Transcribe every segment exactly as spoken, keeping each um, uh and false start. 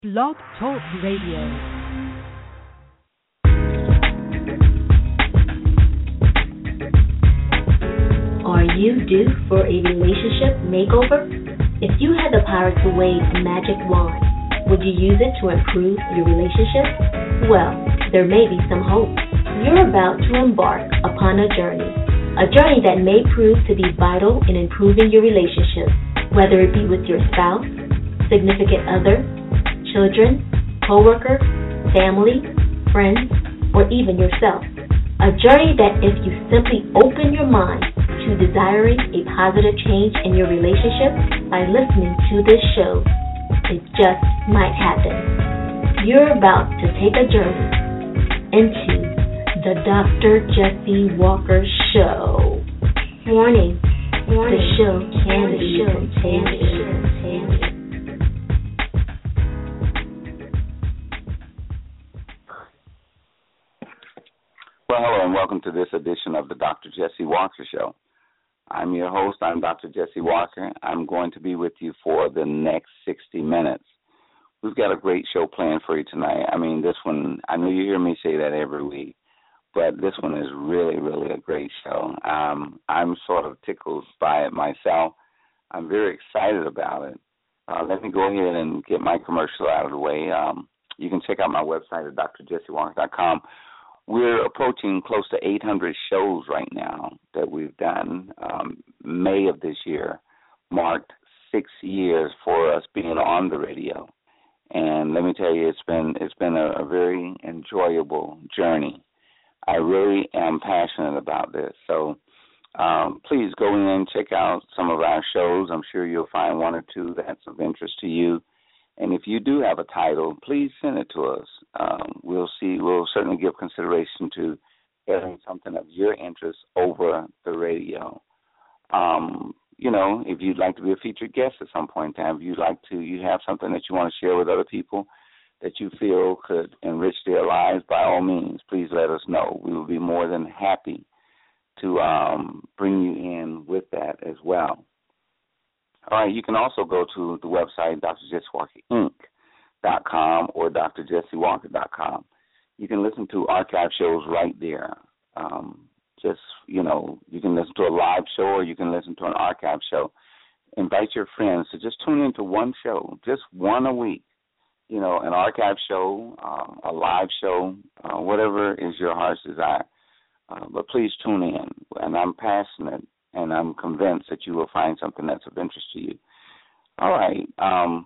Blog Talk Radio. Are you due for a relationship makeover? If you had the power to wave a magic wand, would you use it to improve your relationship? Well, there may be some hope. You're about to embark upon a journey, a journey that may prove to be vital in improving your relationship, whether it be with your spouse, significant other, children, co-worker, family, friends, or even yourself. A journey that if you simply open your mind to desiring a positive change in your relationship by listening to this show, it just might happen. You're about to take a journey into the Doctor Jesse Walker Show. Warning, Warning. The show can be contagious. Well, hello and welcome to this edition of the Doctor Jesse Walker Show. I'm your host. I'm Doctor Jesse Walker. I'm going to be with you for the next sixty minutes. We've got a great show planned for you tonight. I mean, this one, I know you hear me say that every week, but this one is really, really a great show. Um, I'm sort of tickled by it myself. I'm very excited about it. Uh, let me go ahead and get my commercial out of the way. Um, you can check out my website at d r jesse walker dot com. We're approaching close to eight hundred shows right now that we've done. Um, May of this year marked six years for us being on the radio. And let me tell you, it's been it's been a, a very enjoyable journey. I really am passionate about this. So um, please go in and check out some of our shows. I'm sure you'll find one or two that's of interest to you. And if you do have a title, please send it to us. Um, we'll see. We'll certainly give consideration to getting something of your interest over the radio. Um, you know, if you'd like to be a featured guest at some point in time, if you'd like to, you have something that you want to share with other people that you feel could enrich their lives, by all means, please let us know. We will be more than happy to um, bring you in with that as well. All right, you can also go to the website, d r jesse walker inc dot com or d r jesse walker dot com. You can listen to archive shows right there. Um, just, you know, you can listen to a live show or you can listen to an archive show. Invite your friends to just tune into one show, just one a week. You know, an archive show, um, a live show, uh, whatever is your heart's desire. Uh, but please tune in, and I'm passionate. And I'm convinced that you will find something that's of interest to you. All right. Um,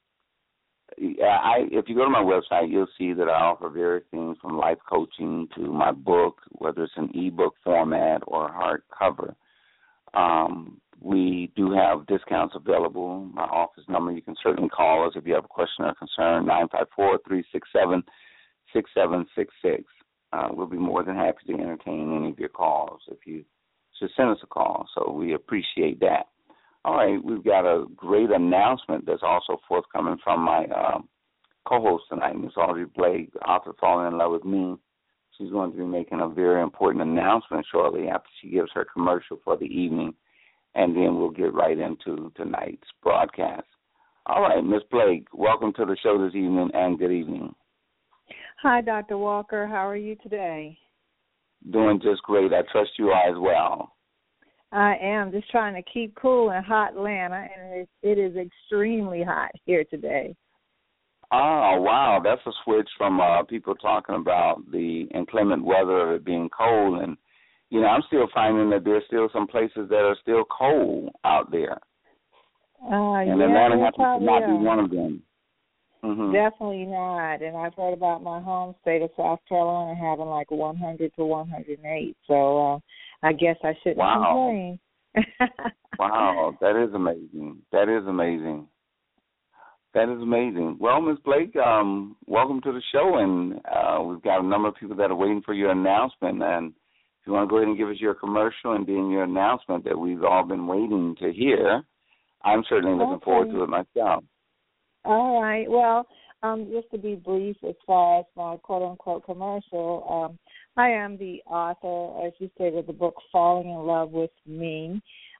I, if you go to my website, you'll see that I offer various things from life coaching to my book, whether it's an ebook format or hardcover. Um, we do have discounts available. My office number, you can certainly call us if you have a question or concern, nine five four, three six seven, six seven six six. Uh, we'll be more than happy to entertain any of your calls if you just send us a call, so we appreciate that. All right, we've got a great announcement that's also forthcoming from my uh, co-host tonight, Miss Audrey Blake, the author of Falling in Love with Me. She's going to be making a very important announcement shortly after she gives her commercial for the evening, and then we'll get right into tonight's broadcast. All right, Miss Blake, welcome to the show this evening, and good evening. Hi, Doctor Walker. How are you today? Doing just great. I trust you are as well. I am just trying to keep cool in hot Atlanta, and it, it is extremely hot here today. Oh, wow. That's a switch from uh, people talking about the inclement weather of it being cold. And, you know, I'm still finding that there's still some places that are still cold out there. Uh, and yeah, Atlanta happens to not are. be one of them. Mm-hmm. Definitely not. And I've heard about my home state of South Carolina having like one hundred to one hundred eight. So uh, I guess I shouldn't wow. complain. Wow, that is amazing. That is amazing. That is amazing. Well, Miz Blake, um, welcome to the show. And uh, we've got a number of people that are waiting for your announcement. And if you want to go ahead and give us your commercial and then your announcement that we've all been waiting to hear, I'm certainly looking okay. forward to it myself. All right. Well, um, just to be brief as far as my quote-unquote commercial, um, I am the author, as you said, of the book Falling in Love with Me.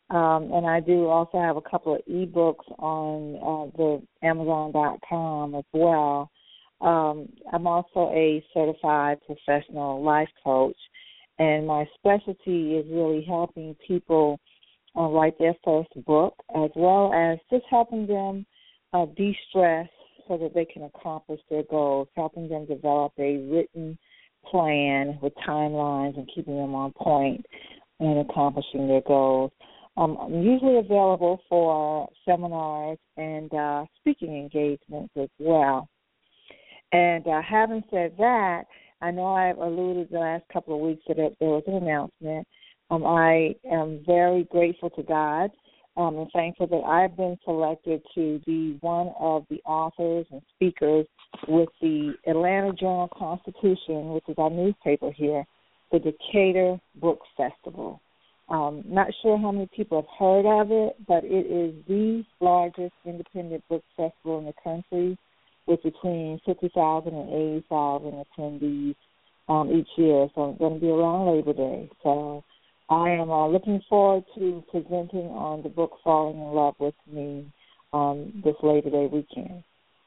Um, and I do also have a couple of ebooks on uh, the Amazon dot com as well. Um, I'm also a certified professional life coach, and my specialty is really helping people uh, write their first book, as well as just helping them uh, de-stress so that they can accomplish their goals, helping them develop a written plan with timelines and keeping them on point in accomplishing their goals. Um, I'm usually available for seminars and uh, speaking engagements as well. And uh, having said that, I know I've alluded the last couple of weeks that there was an announcement. Um, I am very grateful to God um, and thankful that I've been selected to be one of the authors and speakers with the Atlanta Journal-Constitution, which is our newspaper here, the Decatur Book Festival. Um, not sure how many people have heard of it, but it is the largest independent book festival in the country, with between fifty thousand and eighty thousand attendees um, each year. So it's going to be around Labor Day. So I am uh, looking forward to presenting on the book Falling in Love with Me um, this Labor Day weekend.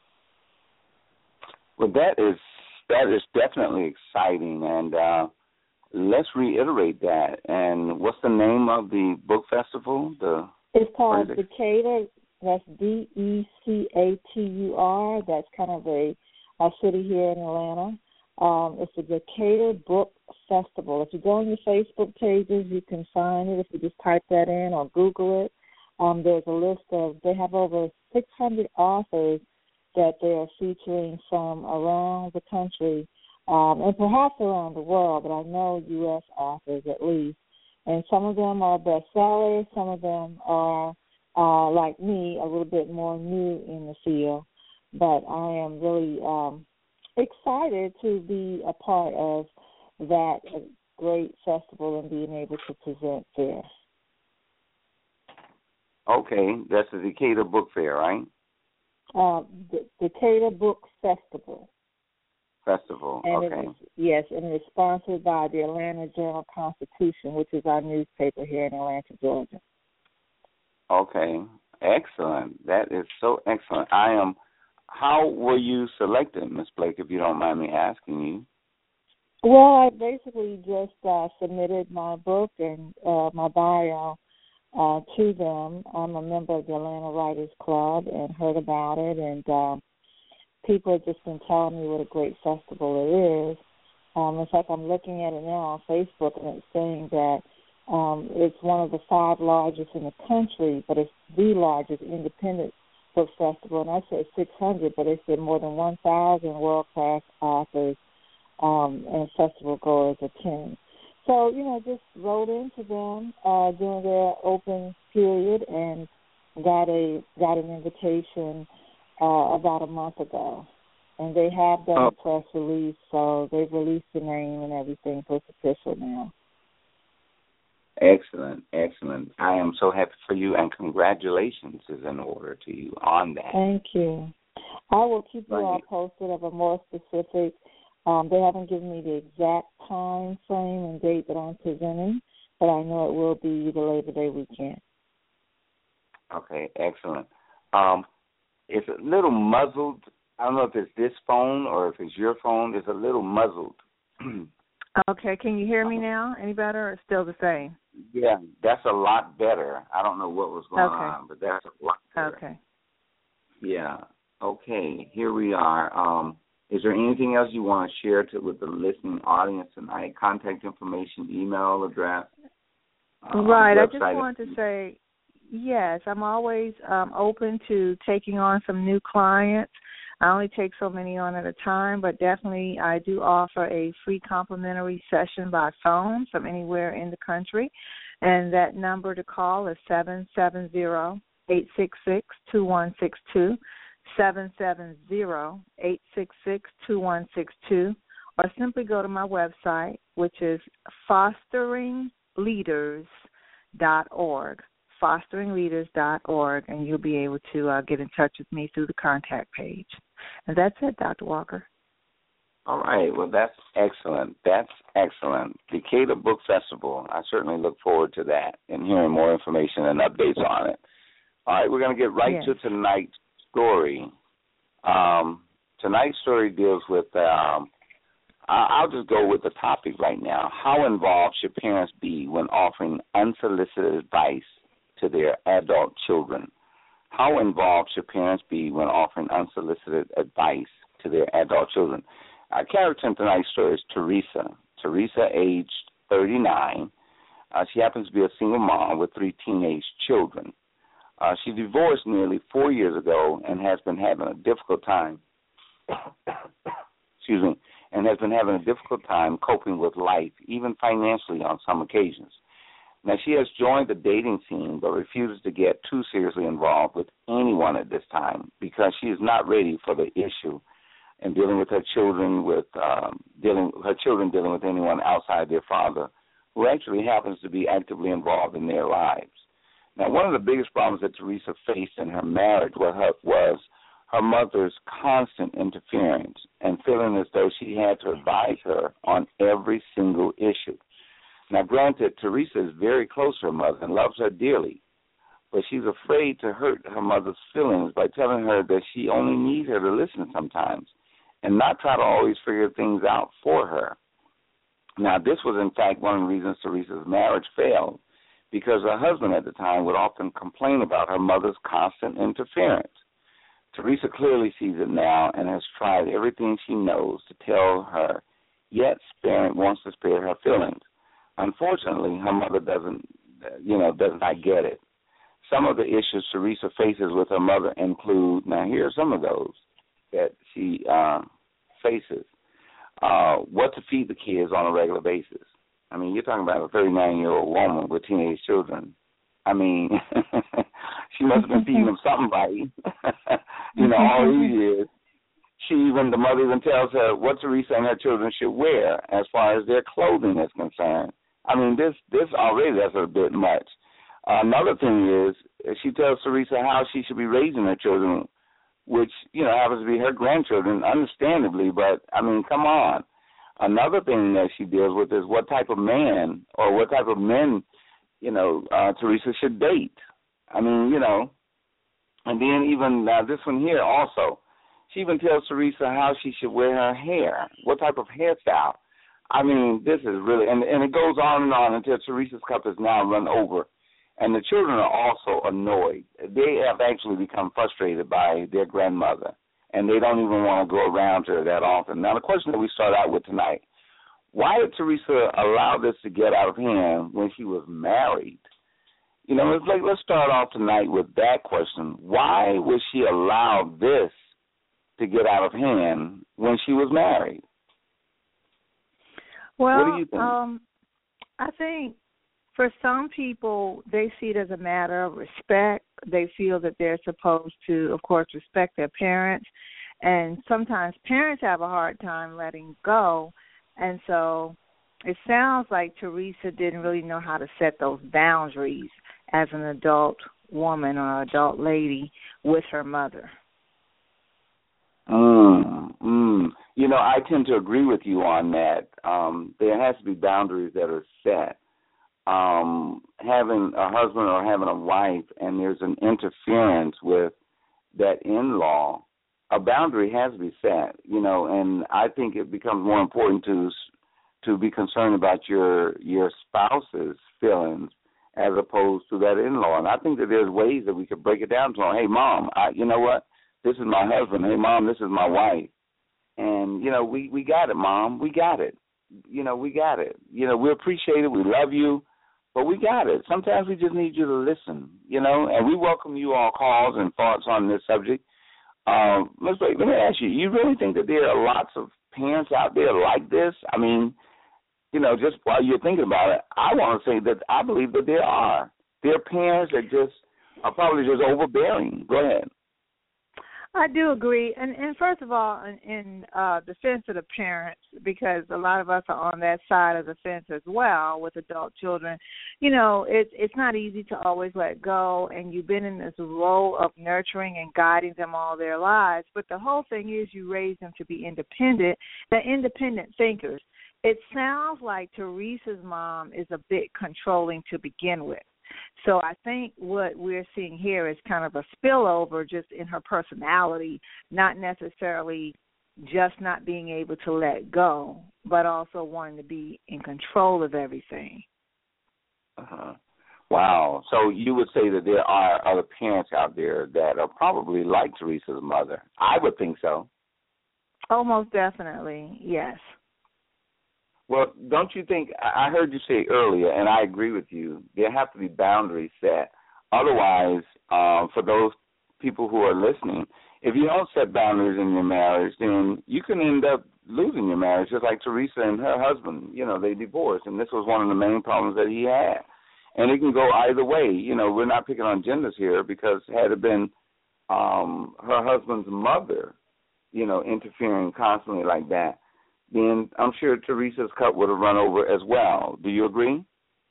Well, that is that is definitely exciting, and uh, let's reiterate that. And what's the name of the book festival? The It's called Decatur. That's D E C A T U R. That's kind of a, a city here in Atlanta. Um, it's the Decatur Book Festival. If you go on your Facebook pages, you can find it. If you just type that in or Google it, um, there's a list of, they have over six hundred authors that they are featuring from around the country um, and perhaps around the world, but I know U S authors at least. And some of them are bestsellers. Some of them are Uh, like me, a little bit more new in the field, but I am really um, excited to be a part of that great festival and being able to present there. Okay, that's the Decatur Book Fair, right? Uh, the Decatur Book Festival. Festival, and okay. It is, yes, and it is sponsored by the Atlanta Journal-Constitution, which is our newspaper here in Atlanta, Georgia. Okay, excellent. That is so excellent. I am. How were you selected, Miz Blake, if you don't mind me asking you? Well, I basically just uh, submitted my book and uh, my bio uh, to them. I'm a member of the Atlanta Writers Club and heard about it, and uh, people have just been telling me what a great festival it is. Um, in fact, I'm looking at it now on Facebook, and it's saying that Um, it's one of the five largest in the country, but it's the largest independent book festival. And I said six hundred, but they said more than one thousand world-class authors um, and festival goers attend. So, you know, just wrote into them uh, during their open period and got a got an invitation uh, about a month ago. And they have done a press release, so they've released the name and everything, so it's official now. Excellent, excellent. I am so happy for you, and congratulations is in order to you on that. Thank you. I will keep you all posted of a more specific. Um, they haven't given me the exact time frame and date that I'm presenting, but I know it will be the Labor Day weekend. Okay, excellent. Um, it's a little muzzled. I don't know if it's this phone or if it's your phone. It's a little muzzled. Okay, can you hear me now? Any better or it's still the same? Yeah, that's a lot better. I don't know what was going okay. on, but that's a lot better. Okay. Yeah. Okay, here we are. Um, is there anything else you want to share to, with the listening audience tonight? Contact information, email address? Um, right. I just wanted to say, yes, I'm always um, open to taking on some new clients. I only take so many on at a time, but definitely I do offer a free complimentary session by phone from anywhere in the country. And that number to call is seven seven zero, eight six six, two one six two, seven seven zero, eight six six, two one six two, or simply go to my website, which is fostering leaders dot org. fostering leaders dot org, and you'll be able to uh, get in touch with me through the contact page. And that's it, Doctor Walker. All right. Well, that's excellent. That's excellent. Decatur Book Festival. I certainly look forward to that and hearing more information and updates on it. All right. We're going to get right yes. to tonight's story. Um, tonight's story deals with, um, I'll just go with the topic right now. How involved should parents be when offering unsolicited advice to their adult children? How involved should parents be when offering unsolicited advice to their adult children? Our character in tonight's story is Teresa. Teresa, aged thirty-nine. Uh, she happens to be a single mom with three teenage children. Uh, she divorced nearly four years ago and has been having a difficult time. excuse me, and has been having a difficult time coping with life, even financially on some occasions. Now, she has joined the dating scene but refuses to get too seriously involved with anyone at this time because she is not ready for the issue and dealing with her children with um, dealing her children dealing with anyone outside their father who actually happens to be actively involved in their lives. Now, one of the biggest problems that Teresa faced in her marriage was her, was her mother's constant interference and feeling as though she had to advise her on every single issue. Now, granted, Teresa is very close to her mother and loves her dearly, but she's afraid to hurt her mother's feelings by telling her that she only needs her to listen sometimes and not try to always figure things out for her. Now, this was, in fact, one of the reasons Teresa's marriage failed, because her husband at the time would often complain about her mother's constant interference. Teresa clearly sees it now and has tried everything she knows to tell her, yet sparing, wants to spare her feelings. Unfortunately, her mother doesn't, you know, does not get it. Some of the issues Teresa faces with her mother include, now here are some of those that she uh, faces. Uh, what to feed the kids on a regular basis. I mean, you're talking about a thirty-nine-year-old woman with teenage children. I mean, she must have been feeding them something right. you know, all these years. She even, the mother even tells her what Teresa and her children should wear as far as their clothing is concerned. I mean, this this already that's a bit much. Uh, another thing is she tells Teresa how she should be raising her children, which, you know, happens to be her grandchildren, understandably, but, I mean, come on. Another thing that she deals with is what type of man or what type of men, you know, uh, Teresa should date. I mean, you know, and then even uh, this one here also, she even tells Teresa how she should wear her hair, what type of hairstyle. I mean, this is really, and, and it goes on and on until Teresa's cup is now run over. And the children are also annoyed. They have actually become frustrated by their grandmother, and they don't even want to go around to her that often. Now, the question that we start out with tonight, why did Teresa allow this to get out of hand when she was married? You know, it's like, let's start off tonight with that question. Why would she allow this to get out of hand when she was married? Well, what do you think? Um, I think for some people, they see it as a matter of respect. They feel that they're supposed to, of course, respect their parents. And sometimes parents have a hard time letting go. And so it sounds like Teresa didn't really know how to set those boundaries as an adult woman or adult lady with her mother. Mm, mm. You know, I tend to agree with you on that. Um, there has to be boundaries that are set. Um, having a husband or having a wife and there's an interference with that in-law, a boundary has to be set, you know, and I think it becomes more important to to be concerned about your your spouse's feelings as opposed to that in-law. And I think that there's ways that we could break it down to them. Hey, Mom, I, you know what? This is my husband. Hey, Mom, this is my wife. And, you know, we, we got it, Mom. We got it. You know, we got it. You know, we appreciate it. We love you. But we got it. Sometimes we just need you to listen, you know, and we welcome you all calls and thoughts on this subject. Um, let's wait, let me ask you, you really think that there are lots of parents out there like this? I mean, you know, just while you're thinking about it, I want to say that I believe that there are. There are parents that just are probably just overbearing. Go ahead. I do agree, and and first of all, in, in uh, defense of the parents, because a lot of us are on that side of the fence as well with adult children. You know, it's it's not easy to always let go, and you've been in this role of nurturing and guiding them all their lives. But the whole thing is, you raise them to be independent, they're independent thinkers. It sounds like Teresa's mom is a bit controlling to begin with. So I think what we're seeing here is kind of a spillover just in her personality, not necessarily just not being able to let go, but also wanting to be in control of everything. Uh-huh. Wow. So you would say that there are other parents out there that are probably like Teresa's mother. I would think so. Oh, most definitely, yes. Well, don't you think, I heard you say earlier, and I agree with you, there have to be boundaries set. Otherwise, um, for those people who are listening, if you don't set boundaries in your marriage, then you can end up losing your marriage, just like Teresa and her husband. You know, they divorced, and this was one of the main problems that he had. And it can go either way. You know, we're not picking on genders here, because had it been um, her husband's mother, you know, interfering constantly like that, then I'm sure Teresa's cup would have run over as well. Do you agree?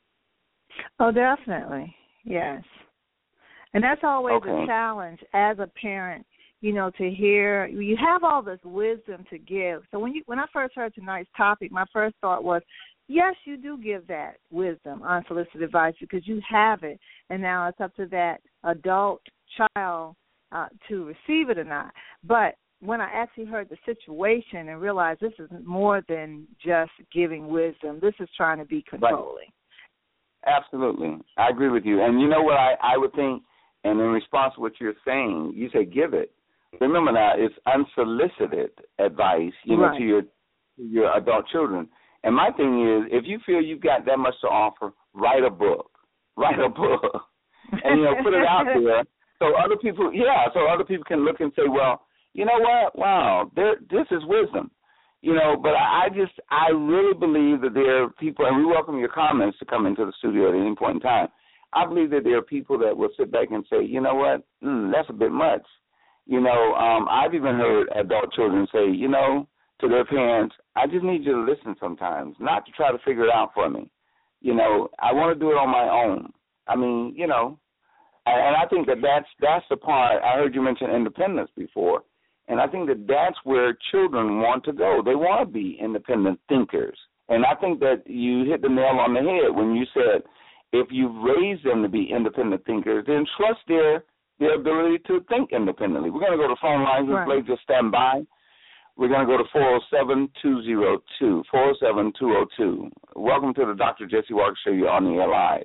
Oh, definitely, yes. And that's always okay. a challenge as a parent, you know, to hear. You have all this wisdom to give. So when you when I first heard tonight's topic, my first thought was, yes, you do give that wisdom, unsolicited advice, because you have it, and now it's up to that adult child uh, to receive it or not. But when I actually heard the situation and realized this is more than just giving wisdom, this is trying to be controlling. Right. Absolutely. I agree with you. And you know what I, I would think, and in response to what you're saying, you say give it. Remember now, it's unsolicited advice, you know, right. to your to your adult children. And my thing is, if you feel you've got that much to offer, write a book. Write a book. And, you know, put it out there so other people, yeah, so other people can look and say, well, you know what? Wow, there, this is wisdom. You know, but I, I just, I really believe that there are people, and we welcome your comments to come into the studio at any point in time. I believe that there are people that will sit back and say, you know what, mm, that's a bit much. You know, um, I've even heard adult children say, you know, to their parents, I just need you to listen sometimes, not to try to figure it out for me. You know, I want to do it on my own. I mean, you know, and I think that that's, that's the part. I heard you mention independence before. And I think that that's where children want to go. They want to be independent thinkers. And I think that you hit the nail on the head when you said if you've raised them to be independent thinkers, then trust their their ability to think independently. We're going to go to phone lines. Right. Blake, just stand by. We're going to go to four oh seven, two oh two, four oh seven, two oh two. Welcome to the Doctor Jesse Walker Show. You're on the air live.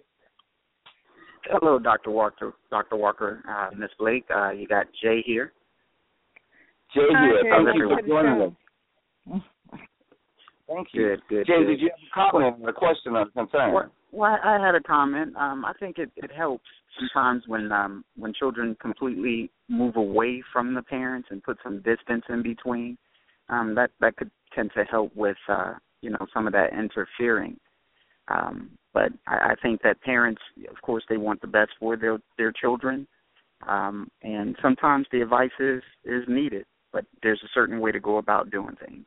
Hello, Doctor Walker. Doctor Walker, uh, Miss Blake. Uh, you got Jay here. Jay here. Hi, Thank you for joining us. Thank you. Good, good. Jay, good. did you have a comment or a question or a concern? Well, well I had a comment. Um, I think it, it helps sometimes when um, when children completely move away from the parents and put some distance in between. Um, that that could tend to help with uh, you know some of that interfering. Um, but I, I think that parents, of course, they want the best for their their children, um, and sometimes the advice is is needed. But there's a certain way to go about doing things.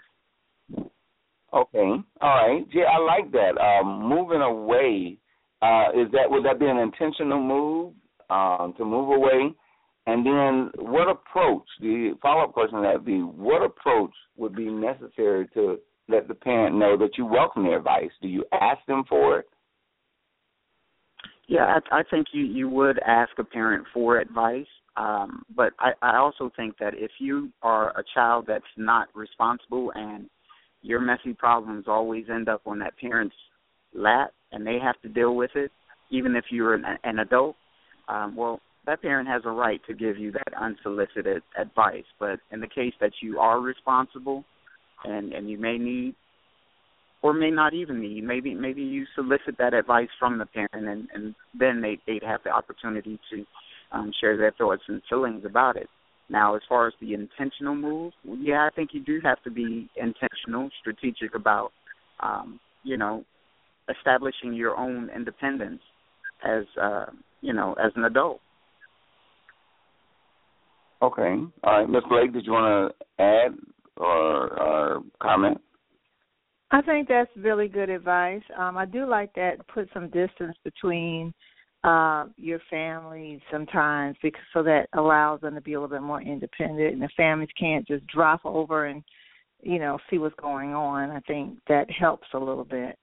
Okay, all right. Yeah, I like that. Um, moving away, uh, is that would that be an intentional move um, to move away? And then what approach, the follow-up question to that would be, what approach would be necessary to let the parent know that you welcome their advice? Do you ask them for it? Yeah, I, I think you, you would ask a parent for advice. Um, but I, I also think that if you are a child that's not responsible and your messy problems always end up on that parent's lap and they have to deal with it, even if you're an, an adult, um, well, that parent has a right to give you that unsolicited advice. But in the case that you are responsible and, and you may need or may not even need, maybe maybe you solicit that advice from the parent and, and then they, they'd have the opportunity to Um, share their thoughts and feelings about it. Now, as far as the intentional move, yeah, I think you do have to be intentional, strategic about, um, you know, establishing your own independence as, uh, you know, as an adult. Okay. All right. Miz Blake, did you want to add or, or comment? I think that's really good advice. Um, I do like that. Put some distance between uh, your family sometimes, because so that allows them to be a little bit more independent, and the families can't just drop over and, you know, see what's going on. I think that helps a little bit.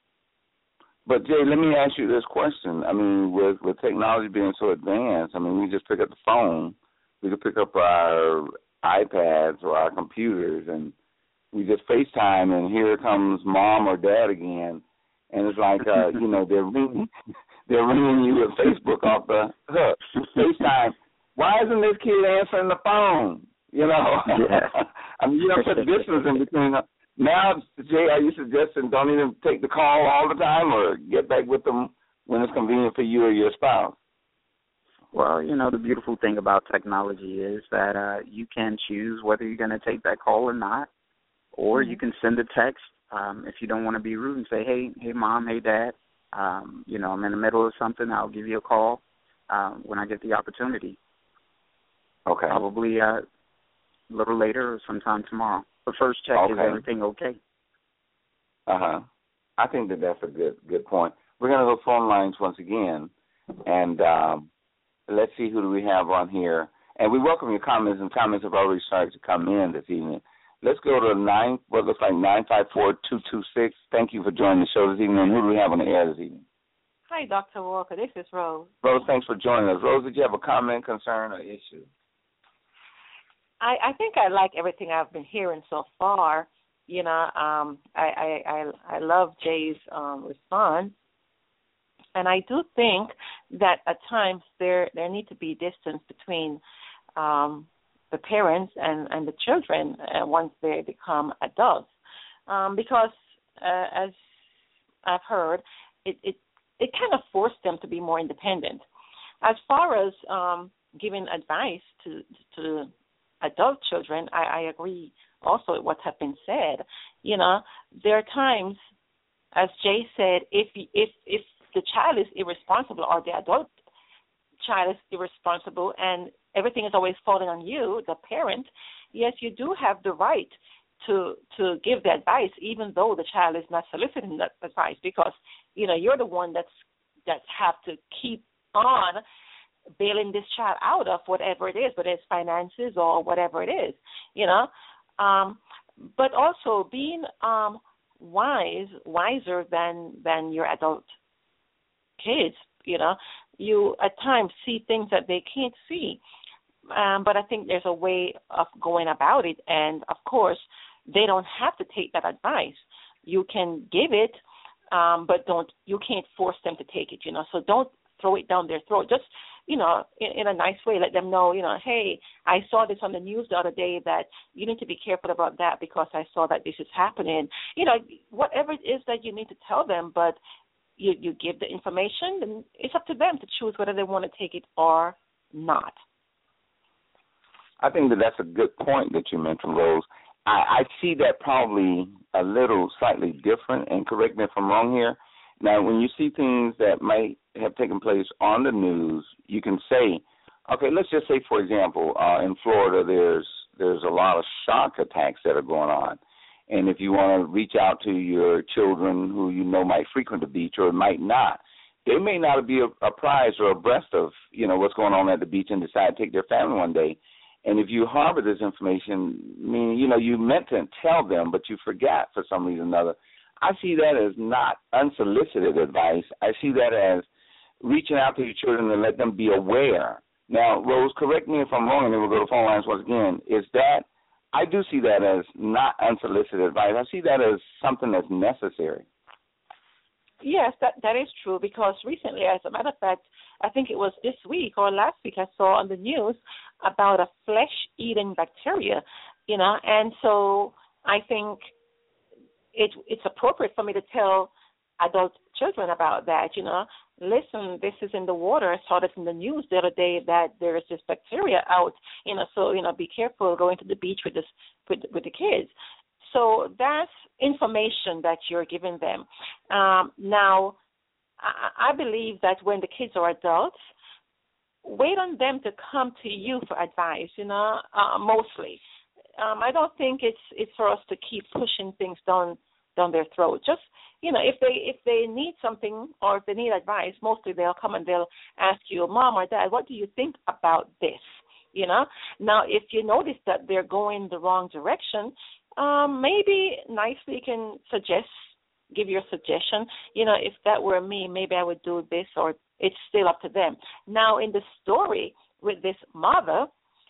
But Jay, let me ask you this question. I mean, with with technology being so advanced, I mean, we just pick up the phone, we could pick up our iPads or our computers, and we just FaceTime, and here comes mom or dad again, and it's like, uh, you know, they're ringing, they're ringing you with Facebook off the hook. FaceTime. Why isn't this kid answering the phone? You know, yeah. I mean, you don't put distance in between them. Now, Jay, are you suggesting don't even take the call all the time, or get back with them when it's convenient for you or your spouse? Well, you know, the beautiful thing about technology is that uh, you can choose whether you're going to take that call or not. Or you can send a text um, if you don't want to be rude and say, hey, hey, Mom, hey, Dad, um, you know, I'm in the middle of something. I'll give you a call um, when I get the opportunity. Okay. Probably uh, a little later or sometime tomorrow. But first check, okay. Is everything okay? Uh-huh. I think that that's a good good point. We're going to go phone lines once again, and um, let's see who do we have on here. And we welcome your comments, and comments have already started to come in this evening. Let's go to nine. What looks like nine five four two two six. Thank you for joining the show this evening. Who do we have on the air this evening? Hi, Doctor Walker. This is Rose. Rose, thanks for joining us. Rose, did you have a comment, concern, or issue? I, I think I like everything I've been hearing so far. You know, um, I, I, I, I love Jay's um, response, and I do think that at times there there need to be distance between um, the parents and, and the children uh, once they become adults, um, because uh, as I've heard, it, it it kind of forced them to be more independent. As far as um, giving advice to to adult children, I, I agree also with what has been said. You know, there are times, as Jay said, if if if the child is irresponsible or the adult child is irresponsible and everything is always falling on you, the parent, yes, you do have the right to to give the advice, even though the child is not soliciting that advice, because, you know, you're the one that's that have to keep on bailing this child out of whatever it is, whether it's finances or whatever it is, you know. Um, but also being um, wise, wiser than than your adult kids, you know. You at times see things that they can't see. Um, but I think there's a way of going about it, and, of course, they don't have to take that advice. You can give it, um, but don't you can't force them to take it, you know. So don't throw it down their throat. Just, you know, in, in a nice way, let them know, you know, hey, I saw this on the news the other day that you need to be careful about that because I saw that this is happening. You know, whatever it is that you need to tell them, but you, you give the information, and it's up to them to choose whether they want to take it or not. I think that that's a good point that you mentioned, Rose. I, I see that probably a little slightly different, and correct me if I'm wrong here. Now, when you see things that might have taken place on the news, you can say, okay, let's just say, for example, uh, in Florida, there's there's a lot of shark attacks that are going on. And if you want to reach out to your children who you know might frequent the beach or might not, they may not be apprised or abreast of, you know, what's going on at the beach and decide to take their family one day. And if you harbor this information, meaning, you know, you meant to tell them, but you forgot for some reason or another, I see that as not unsolicited advice. I see that as reaching out to your children and let them be aware. Now, Rose, correct me if I'm wrong, and then we'll go to phone lines once again, is that I do see that as not unsolicited advice. I see that as something that's necessary. Yes, that that is true, because recently, as a matter of fact, I think it was this week or last week, I saw on the news about a flesh-eating bacteria, you know, and so I think it it's appropriate for me to tell adult children about that, you know. Listen, this is in the water. I saw this in the news the other day that there is this bacteria out, you know, so, you know, be careful going to the beach with this with, with the kids. So that's information that you're giving them. Um, now, I, I believe that when the kids are adults, wait on them to come to you for advice, you know, uh, mostly. Um, I don't think it's it's for us to keep pushing things down down their throat. Just, you know, if they if they need something or if they need advice, mostly they'll come and they'll ask you, Mom or Dad, what do you think about this? You know. Now, if you notice that they're going the wrong direction, um, maybe nicely can suggest, give your suggestion. You know, if that were me, maybe I would do this, or it's still up to them. Now, in the story with this mother,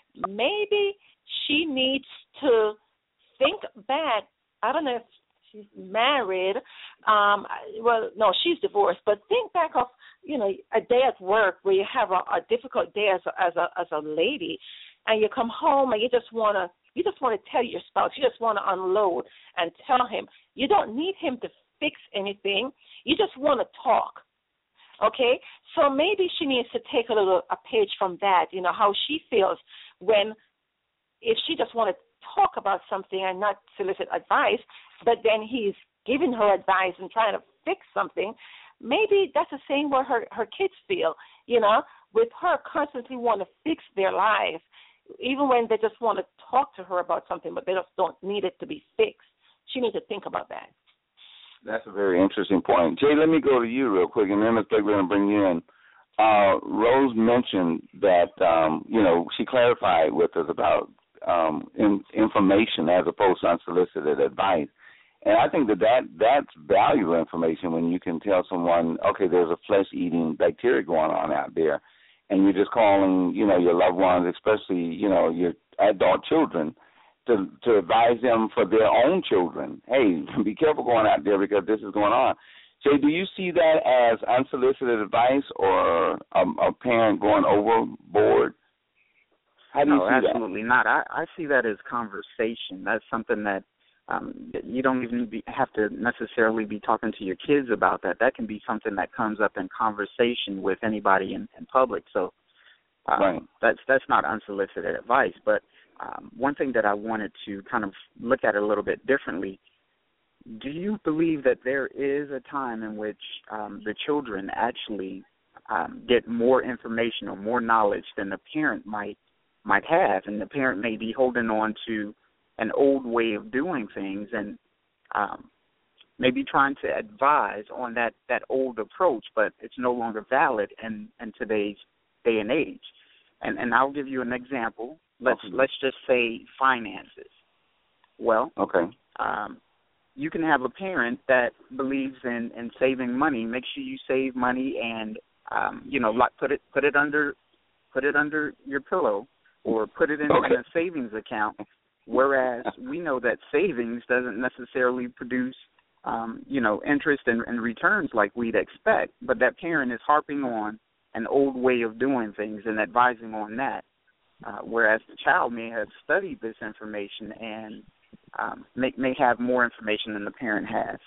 maybe she needs to think back. I don't know if she's married. Um, well, no, she's divorced. But think back of, you know, a day at work where you have a, a difficult day as a, as a as a lady, and you come home and you just wanna you just want to tell your spouse, you just want to unload and tell him. You don't need him to fix anything. You just want to talk. Okay, so maybe she needs to take a little a page from that. You know how she feels when, if she just want to talk about something and not solicit advice, but then he's giving her advice and trying to fix something. Maybe that's the same way her her kids feel. You know, with her constantly want to fix their lives, even when they just want to talk to her about something, but they just don't need it to be fixed. She needs to think about that. That's a very interesting point. Jay, let me go to you real quick, and then Miz Blake, we're going to bring you in. Uh, Rose mentioned that, um, you know, she clarified with us about um, in, information as opposed to unsolicited advice. And I think that, that that's valuable information when you can tell someone, okay, there's a flesh-eating bacteria going on out there, and you're just calling, you know, your loved ones, especially, you know, your adult children, to to advise them for their own children. Hey, be careful going out there because this is going on. Jay, do you see that as unsolicited advice or a, a parent going overboard? How do you no, see absolutely that? not. I, I see that as conversation. That's something that um, you don't even be, have to necessarily be talking to your kids about that. That can be something that comes up in conversation with anybody in, in public. So um, right. that's that's not unsolicited advice. But um, one thing that I wanted to kind of look at a little bit differently, do you believe that there is a time in which um, the children actually um, get more information or more knowledge than the parent might might have, and the parent may be holding on to an old way of doing things and um, maybe trying to advise on that, that old approach, but it's no longer valid in, in today's day and age? And, and I'll give you an example. Let's okay. let's just say finances. Well, okay. Um, you can have a parent that believes in, in saving money. Make sure you save money and um, you know, like put it put it under put it under your pillow or put it in, okay. in a savings account. Whereas we know that savings doesn't necessarily produce um, you know, interest and, and returns like we'd expect. But that parent is harping on an old way of doing things and advising on that. Uh, whereas the child may have studied this information and um, may, may have more information than the parent has.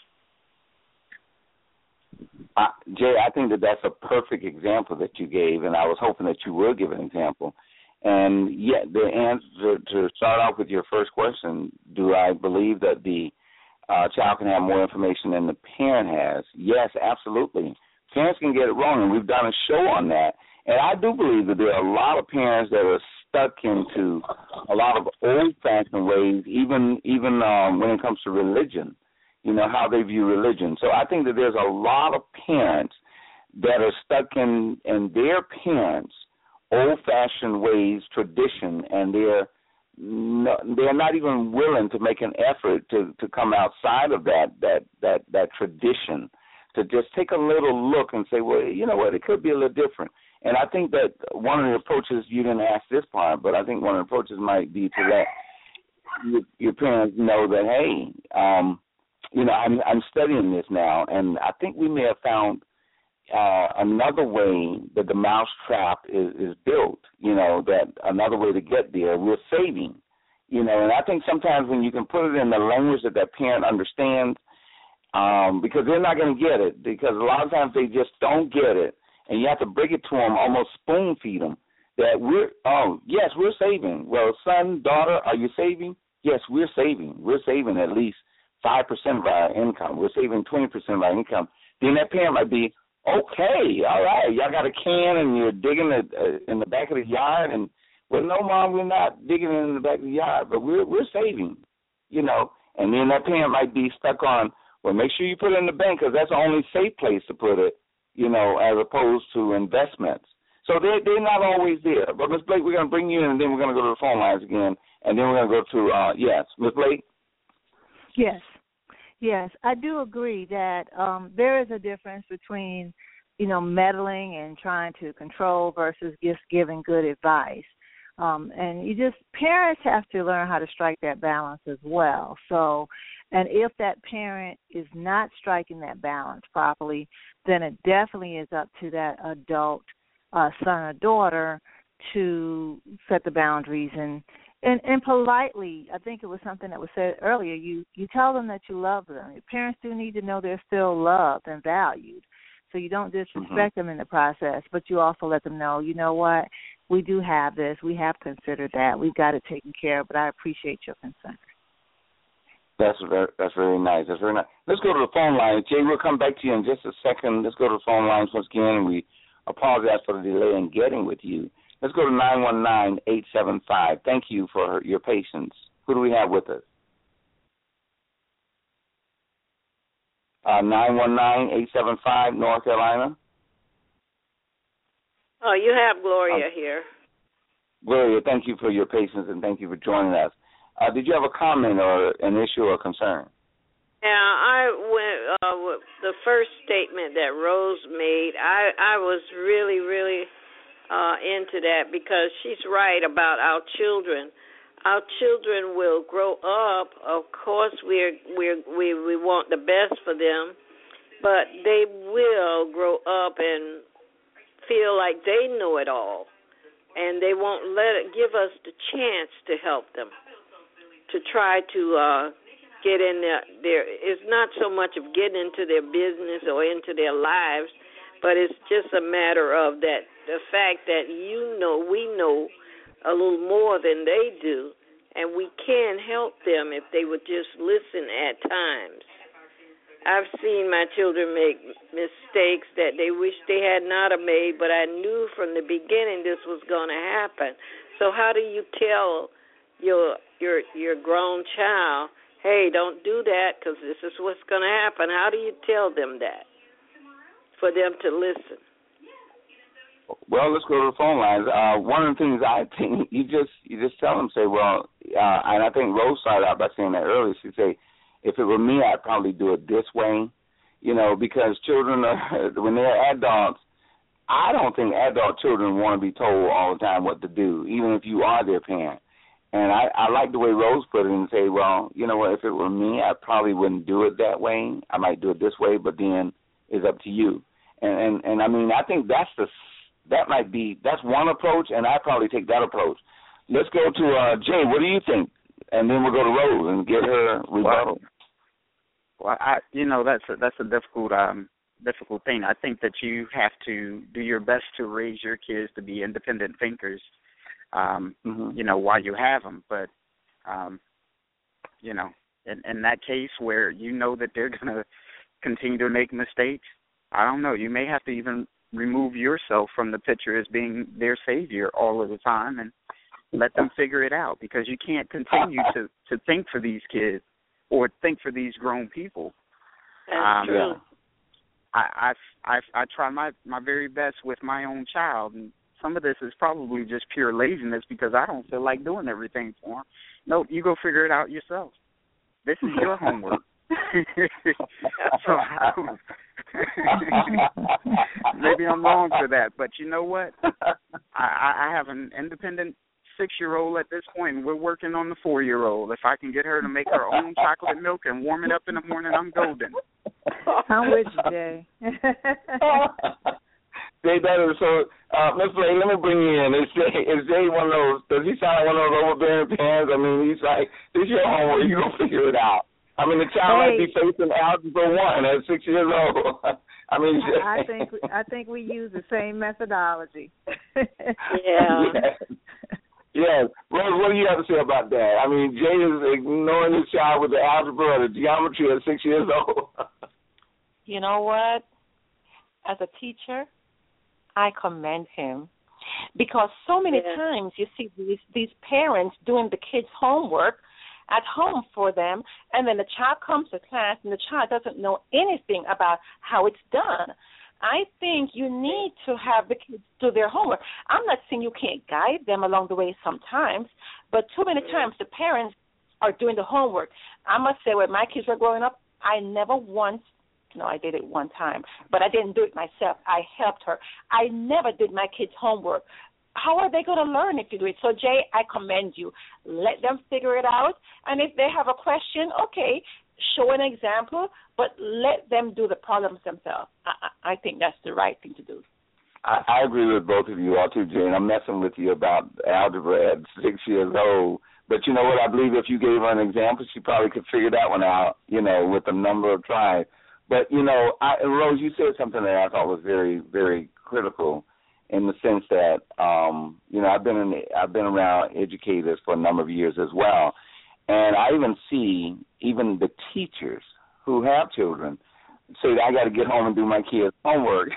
Uh, Jay, I think that that's a perfect example that you gave, and I was hoping that you would give an example. And yet, the answer to start off with your first question, do I believe that the uh, child can have more information than the parent has? Yes, absolutely. Parents can get it wrong, and we've done a show on that. And I do believe that there are a lot of parents that are stuck into a lot of old-fashioned ways, even even um, when it comes to religion, you know, how they view religion. So I think that there's a lot of parents that are stuck in, in their parents' old-fashioned ways, tradition, and they're no, they're not even willing to make an effort to, to come outside of that, that, that, that tradition, to just take a little look and say, well, you know what, it could be a little different. And I think that one of the approaches, you didn't ask this part, but I think one of the approaches might be to let your, your parents know that, hey, um, you know, I'm, I'm studying this now, and I think we may have found uh, another way that the mousetrap is, is built, you know, that another way to get there. We're saving, you know, and I think sometimes when you can put it in the language that that parent understands, um, because they're not going to get it, because a lot of times they just don't get it. And you have to break it to them, almost spoon feed them, that we're, oh, yes, we're saving. Well, son, daughter, are you saving? Yes, we're saving. We're saving at least five percent of our income. We're saving twenty percent of our income. Then that parent might be, Okay, all right. Y'all got a can and you're digging it uh, in the back of the yard, and well, no, Mom, we're not digging it in the back of the yard, but we're we're saving, you know. And then that parent might be stuck on, well, make sure you put it in the bank because that's the only safe place to put it, you know, as opposed to investments. So they they're not always there. But Miz Blake, we're gonna bring you in, and then we're gonna go to the phone lines again, and then we're gonna go to uh, yes, Miz Blake. Yes. Yes, I do agree that um, there is a difference between, you know, meddling and trying to control versus just giving good advice. Um, and you just, parents have to learn how to strike that balance as well. So, and if that parent is not striking that balance properly, then it definitely is up to that adult uh, son or daughter to set the boundaries and And, and politely, I think it was something that was said earlier, you, you tell them that you love them. Your parents do need to know they're still loved and valued. So you don't disrespect mm-hmm. them in the process, but you also let them know, you know what, we do have this. We have considered that. We've got it taken care of, but I appreciate your concern. That's very, that's very nice. That's very nice. Let's go to the phone line. Jay, we'll come back to you in just a second. Let's go to the phone lines once again, and we apologize for the delay in getting with you. Let's go to nine one nine, eight seven five. Thank you for your patience. Who do we have with us? Uh, nine one nine, eight seven five, North Carolina. Oh, you have Gloria um, here. Gloria, thank you for your patience and thank you for joining us. Uh, did you have a comment or an issue or concern? Yeah, I went uh, with the first statement that Rose made. I, I was really, really uh, into that because she's right about our children. Our children will grow up. Of course, we're, we're, we we want the best for them, but they will grow up and feel like they know it all, and they won't let it give us the chance to help them, to try to uh, get in there. There, it's not so much of getting into their business or into their lives, but it's just a matter of that the fact that you know we know a little more than they do, and we can help them if they would just listen at times. I've seen my children make mistakes that they wish they had not have made, but I knew from the beginning this was going to happen. So how do you tell your your your grown child, hey, don't do that because this is what's going to happen? How do you tell them that for them to listen? Well, let's go to the phone lines. Uh, one of the things I think you just you just tell them, say, well, uh, and I think Rose started out by saying that earlier. She'd say, if it were me, I'd probably do it this way, you know, because children, are, when they're adults, I don't think adult children want to be told all the time what to do, even if you are their parent. And I, I like the way Rose put it and say, well, you know what, if it were me, I probably wouldn't do it that way. I might do it this way, but then it's up to you. And, and, and I mean, I think that's the That might be, that's one approach, and I'd probably take that approach. Let's go to uh, Jay. What do you think? And then we'll go to Rose and get her rebuttal. Well, well I, you know, that's a, that's a difficult um, difficult thing. I think that you have to do your best to raise your kids to be independent thinkers, um, mm-hmm. you know, while you have them. But, um, you know, in, in that case where you know that they're going to continue to make mistakes, I don't know, you may have to even remove yourself from the picture as being their savior all of the time and let them figure it out, because you can't continue to, to think for these kids or think for these grown people. That's um, true. I, I, I, I try my, my very best with my own child, and some of this is probably just pure laziness because I don't feel like doing everything for him. No, you go figure it out yourself. This is your homework. so I don't, maybe I'm wrong for that, but you know what? I, I have an independent six-year-old at this point, and we're working on the four-year-old. If I can get her to make her own chocolate milk and warm it up in the morning, I'm golden. I'm with you, Jay. Jay, better. So, uh, Miz Blake, let me bring you in. Is Jay, is Jay one of those, does he sound like one of those overbearing parents? I mean, he's like, this is your homework. You're going to figure it out. I mean, the child hey. might be facing algebra one at six years old. I mean, I think I think we use the same methodology. yeah. Yes. Yes. Rose, what do you have to say about that? I mean, Jay is ignoring his child with the algebra or the geometry at six years old. You know what? as a teacher, I commend him. Because so many yeah. times you see these, these parents doing the kids' homework at home for them, and then the child comes to class and the child doesn't know anything about how it's done. I think you need to have the kids do their homework. I'm not saying you can't guide them along the way sometimes, but too many times the parents are doing the homework. I must say, when my kids were growing up, I never once, no, I did it one time, but I didn't do it myself. I helped her. I never did my kids' homework. How are they going to learn if you do it? So, Jay, I commend you. Let them figure it out. And if they have a question, okay, show an example, but let them do the problems themselves. I, I think that's the right thing to do. I, I agree with both of you all, too, Jane. I'm messing with you about algebra at six years old. But you know what? I believe if you gave her an example, she probably could figure that one out, you know, with a number of tries. But, you know, I, Rose, you said something that I thought was very, very critical in the sense that, um, you know, I've been in, I've been around educators for a number of years as well. And I even see even the teachers who have children say, I got to get home and do my kids' homework.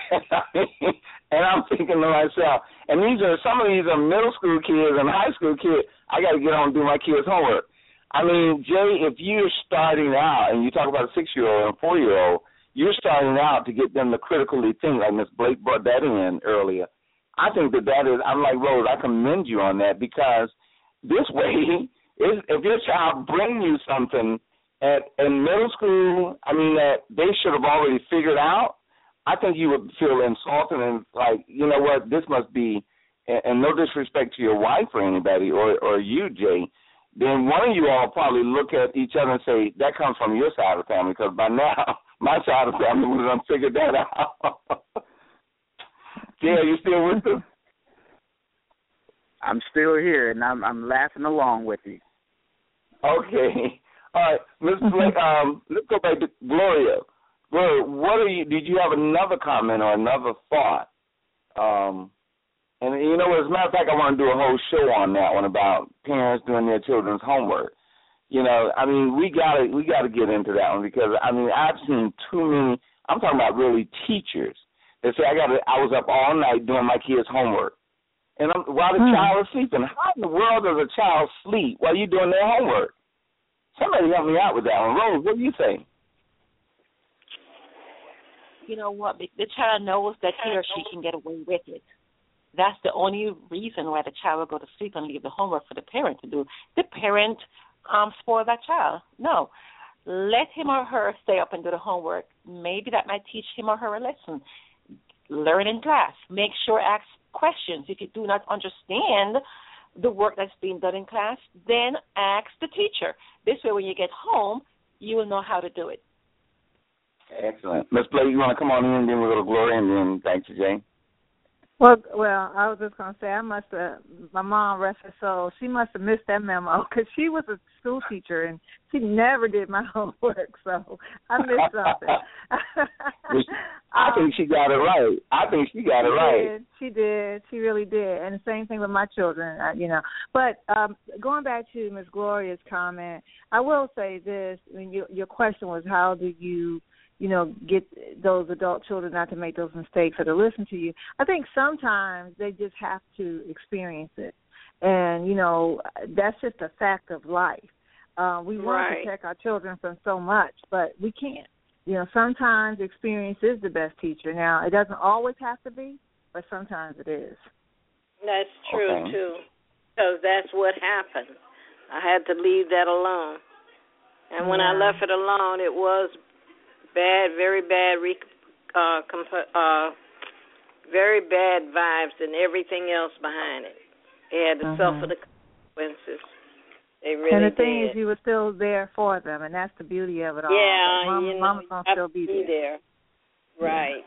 And I'm thinking to myself, and these are, some of these are middle school kids and high school kids, I got to get home and do my kids' homework. I mean, Jay, if you're starting out, and you talk about a six-year-old and a four-year-old, you're starting out to get them to critically think, like Miz Blake brought that in earlier. I think that that is, I'm like, Rose, I commend you on that, because this way, if your child brings you something at in middle school, I mean, that they should have already figured out, I think you would feel insulted and like, you know what, this must be, and no disrespect to your wife or anybody, or, or you, Jay, then one of you all probably look at each other and say, that comes from your side of the family, because by now, my side of the family would have figured that out. Jay, are you still with us? I'm still here, and I'm, I'm laughing along with you. Okay. All right, Miz Blake, um, let's go back to Gloria. Gloria, what are you? Did you have another comment or another thought? Um, and you know, as a matter of fact, I want to do a whole show on that one about parents doing their children's homework. You know, I mean, we gotta we gotta get into that one, because I mean, I've seen too many. I'm talking about really teachers that say, I got I was up all night doing my kids' homework, and I'm, while the hmm. child is sleeping. How in the world does a child sleep while you're doing their homework? Somebody help me out with that one. Rose, what do you think? You know what? The child knows that he or she can get away with it. That's the only reason why the child will go to sleep and leave the homework for the parent to do. The parent um, spoil that child. No. Let him or her stay up and do the homework. Maybe that might teach him or her a lesson. Learn in class. Make sure ask questions. If you do not understand the work that's being done in class, then ask the teacher. This way, when you get home, you will know how to do it. Excellent. Miz Blake, you want to come on in, then we'll go to Gloria, and then thanks to Jane. Well, well, I was just going to say, I must have, my mom, rest her soul, she must have missed that memo, because she was a school teacher, and she never did my homework, so I missed something. I um, think she got it right. I think she got she it right. Did. She did. She really did. And the same thing with my children, uh, you know. But um, going back to Miz Gloria's comment, I will say this. I mean, your, your question was, how do you, you know, get those adult children not to make those mistakes or to listen to you? I think sometimes they just have to experience it. And, you know, that's just a fact of life. Uh, we want right. to protect our children from so much, but we can't. You know, sometimes experience is the best teacher. Now, it doesn't always have to be, but sometimes it is. That's true, okay. too, because that's what happened. I had to leave that alone. And when yeah. I left it alone, it was bad, very bad, uh, comp- uh, very bad vibes and everything else behind it. They had to mm-hmm. suffer the consequences. They really and the thing did. is, you were still there for them, and that's the beauty of it all. Yeah, Mama, you know, Mama's going to still be there. there. Right.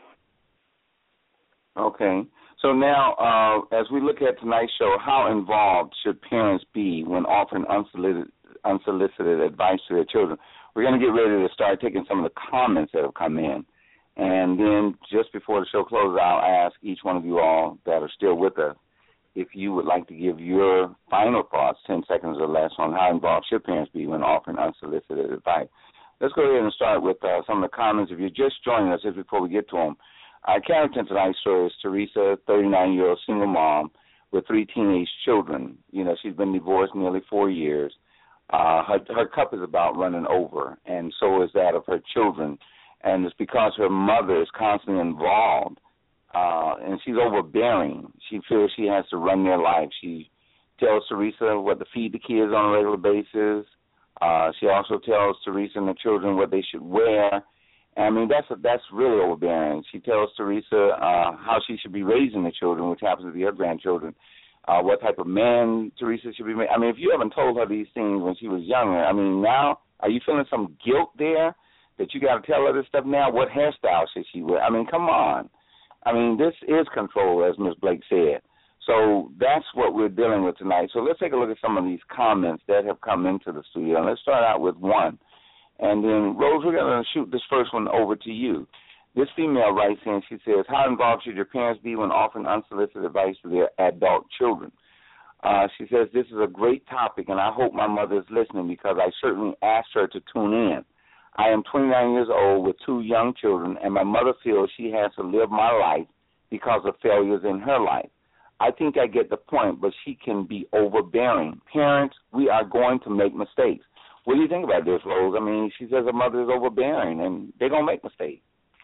Okay. So now, uh, as we look at tonight's show, how involved should parents be when offering unsolicited, unsolicited advice to their children? We're going to get ready to start taking some of the comments that have come in. And then just before the show closes, I'll ask each one of you all that are still with us if you would like to give your final thoughts, ten seconds or less, on how involved should parents be when offering unsolicited advice. Let's go ahead and start with uh, some of the comments. If you're just joining us, just before we get to them, Our character in tonight's story is Teresa, thirty-nine-year-old single mom with three teenage children. You know, she's been divorced nearly four years. Uh, her, her cup is about running over, and so is that of her children. And it's because her mother is constantly involved, uh, and she's overbearing. She feels she has to run their life. She tells Teresa what to feed the kids on a regular basis. Uh, she also tells Teresa and the children what they should wear. And, I mean, that's a, that's really overbearing. She tells Teresa uh, how she should be raising the children, which happens to be her grandchildren, uh, what type of man Teresa should be made. I mean, if you haven't told her these things when she was younger, I mean, now are you feeling some guilt there that you got to tell her this stuff now? What hairstyle should she wear? I mean, come on. I mean, this is control, as Miz Blake said. So that's what we're dealing with tonight. So let's take a look at some of these comments that have come into the studio. And let's start out with one. And then, Rose, we're going to shoot this first one over to you. This female writes in, she says, how involved should your parents be when offering unsolicited advice to their adult children? Uh, she says, this is a great topic, and I hope my mother is listening because I certainly asked her to tune in. I am twenty-nine years old with two young children, and my mother feels she has to live my life because of failures in her life. I think I get the point, but she can be overbearing. Parents, we are going to make mistakes. What do you think about this, Rose? I mean, she says her mother is overbearing, and they're going to make mistakes.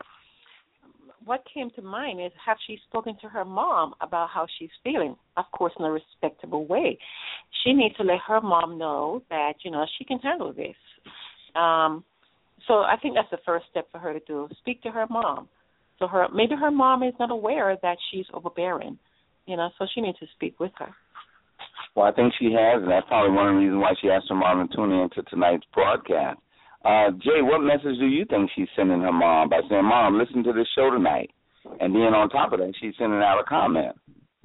What came to mind is, have she spoken to her mom about how she's feeling? Of course, in a respectable way. She needs to let her mom know that, you know, she can handle this. Um, so I think that's the first step for her to do, speak to her mom. So her maybe her mom is not aware that she's overbearing, you know, so she needs to speak with her. Well, I think she has, and that's probably one of the reasons why she asked her mom to tune in to tonight's broadcast. Uh, Jay, what message do you think she's sending her mom by saying, Mom, listen to this show tonight? And then on top of that, she's sending out a comment.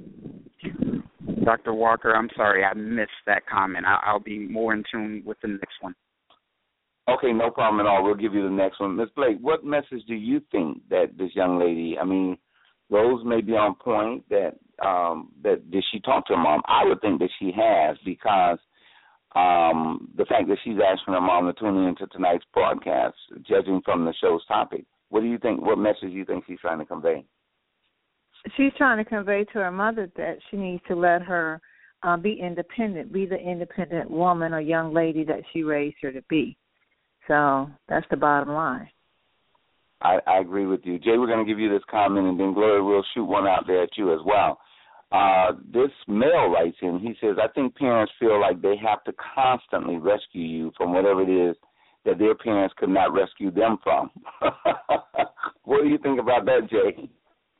Doctor Walker, I'm sorry, I missed that comment. I'll, I'll be more in tune with the next one. Okay, no problem at all. We'll give you the next one. Miz Blake, what message do you think that this young lady, I mean, Rose may be on point, that um, that did she talk to her mom? I would think that she has, because um, the fact that she's asking her mom to tune in to tonight's broadcast, judging from the show's topic. What do you think, what message do you think she's trying to convey? She's trying to convey to her mother that she needs to let her uh, be independent, be the independent woman or young lady that she raised her to be. So that's the bottom line. I, I agree with you. Jay, we're going to give you this comment, and then Gloria will shoot one out there at you as well. Uh, this male writes in, he says, I think parents feel like they have to constantly rescue you from whatever it is that their parents could not rescue them from. What do you think about that, Jay?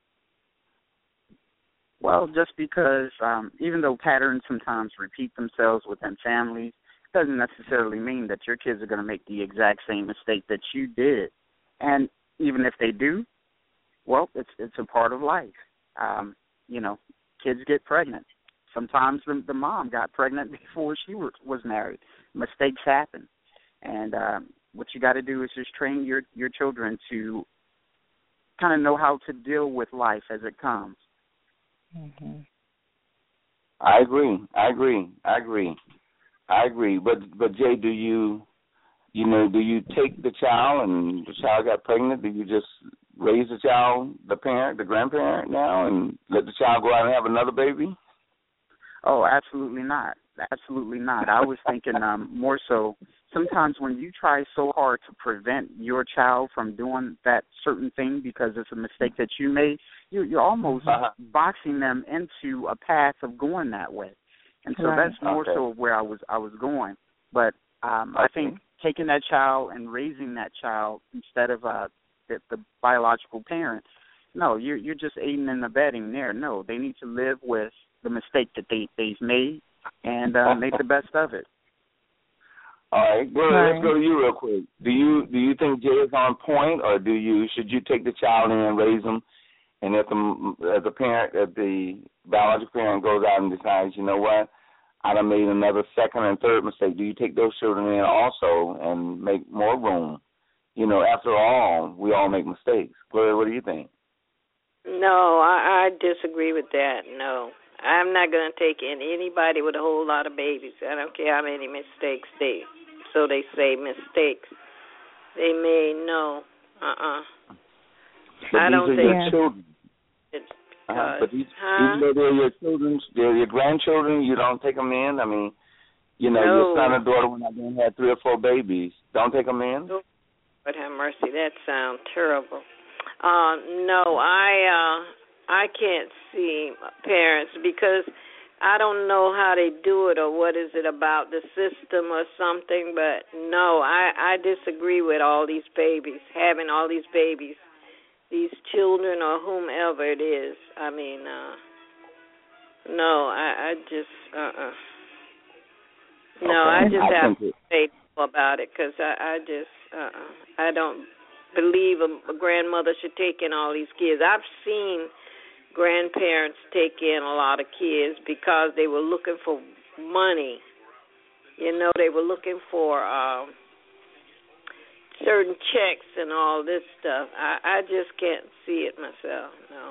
Well, just because um, even though patterns sometimes repeat themselves within families, doesn't necessarily mean that your kids are going to make the exact same mistake that you did. And even if they do, well, it's it's a part of life. Um, you know, kids get pregnant. Sometimes the, the mom got pregnant before she was, was married. Mistakes happen. And um, what you got to do is just train your, your children to kind of know how to deal with life as it comes. Mm-hmm. I agree. I agree. I agree. I agree. But, but Jay, do you, you know, do you take the child and the child got pregnant? Do you just raise the child, the parent, the grandparent now, and let the child go out and have another baby? Oh, absolutely not. Absolutely not. I was thinking um, more so sometimes when you try so hard to prevent your child from doing that certain thing because it's a mistake that you made, you're, you're almost uh-huh. boxing them into a path of going that way. And so right. that's more okay. so where I was I was going. But um, okay. I think taking that child and raising that child instead of uh, the, the biological parent, no, you're you're just aiding and abetting there. No, they need to live with the mistake that they, they've made and uh, make the best of it. All right, well, right. let's go to you real quick. Do you do you think Jay is on point, or do you should you take the child in and raise them, and if the if the parent, if the biological parent goes out and decides, you know what, I done made another second and third mistake, do you take those children in also and make more room? You know, after all, we all make mistakes. Gloria, what do you think? No, I, I disagree with that. No. I'm not going to take in anybody with a whole lot of babies. I don't care how many mistakes they, so they say mistakes they made. No, uh-uh. But I these don't are think your children. It's Uh, but these, huh? even though they're your children, they're your grandchildren, you don't take them in. I mean, you know, no. your son or daughter when I've been had three or four babies, don't take them in. Oh, Lord have mercy, that sounds terrible. Uh, no, I uh, I can't see parents because I don't know how they do it or what is it about the system or something. But no, I I disagree with all these babies having all these babies. These children or whomever it is. I mean, uh, no, I, I just, uh-uh. No, okay. I just I have to say about it because I, I just, uh-uh. I don't believe a, a grandmother should take in all these kids. I've seen grandparents take in a lot of kids because they were looking for money. You know, they were looking for um, certain checks and all this stuff. I, I just can't see it myself, no.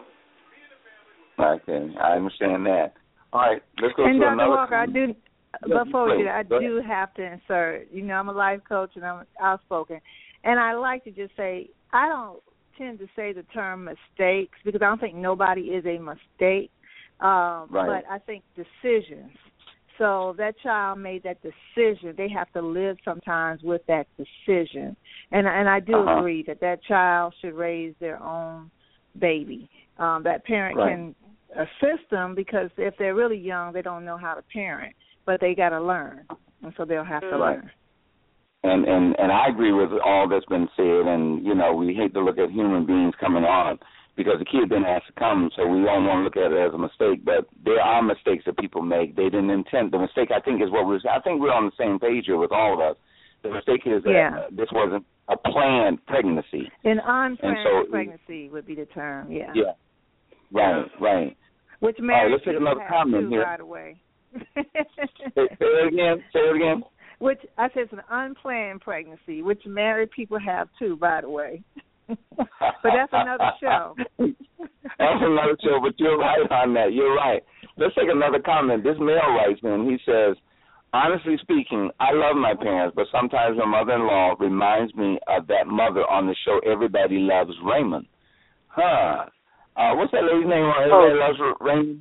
Okay, I understand that. All right, let's go and to Doctor another. Walker, I do, before we do that, I Go do have to insert, you know, I'm a life coach and I'm outspoken. And I like to just say, I don't tend to say the term mistakes because I don't think nobody is a mistake. Um, right. But I think decisions. So that child made that decision. They have to live sometimes with that decision. And and I do uh-huh. agree that that child should raise their own baby. Um, that parent right. can assist them because if they're really young, they don't know how to parent, but they got to learn, and so they'll have to right. learn. And, and and I agree with all that's been said. And, you know, we hate to look at human beings coming on because the kid didn't have to come, so we don't want to look at it as a mistake. But there are mistakes that people make. They didn't intend. The mistake, I think, is what we're – I think we're on the same page here with all of us. The mistake is that yeah. uh, this wasn't a planned pregnancy. An unplanned so, pregnancy would be the term, yeah. Yeah, right, right. Which married right, let's take another comment too, here. by the way. say, say it again. Say it again. Which I said it's an unplanned pregnancy, which married people have too, by the way. But that's another show. That's another show, but you're right on that. You're right. Let's take another comment. This male writes in, he says, honestly speaking, I love my parents, but sometimes my mother-in-law reminds me of that mother on the show Everybody Loves Raymond. Huh. Uh, what's that lady's name on Everybody oh. Loves Raymond?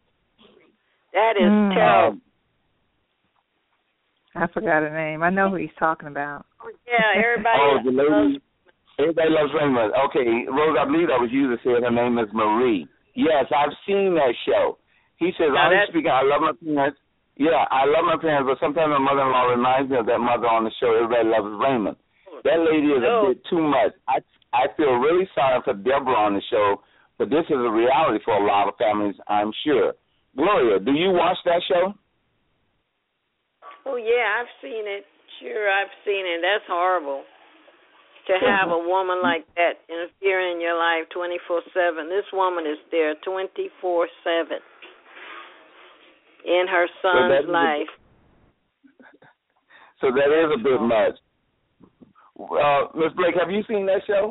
That is mm. terrible. Um, I forgot her name. I know who he's talking about. Yeah, everybody oh, the lady, loves Everybody Loves Raymond. Okay, Rose, I believe that was you that said her name is Marie. Yes, I've seen that show. He says, now honestly speaking, I love my parents. Yeah, I love my parents, but sometimes my mother-in-law reminds me of that mother on the show, Everybody Loves Raymond. That lady is no. a bit too much. I I feel really sorry for Deborah on the show, but this is a reality for a lot of families, I'm sure. Gloria, do you watch that show? Oh, yeah, I've seen it. Sure, I've seen it. That's horrible to have a woman like that interfering in your life twenty-four seven. This woman is there twenty-four seven in her son's so life. So that is a bit much. Uh, Miz Blake, have you seen that show?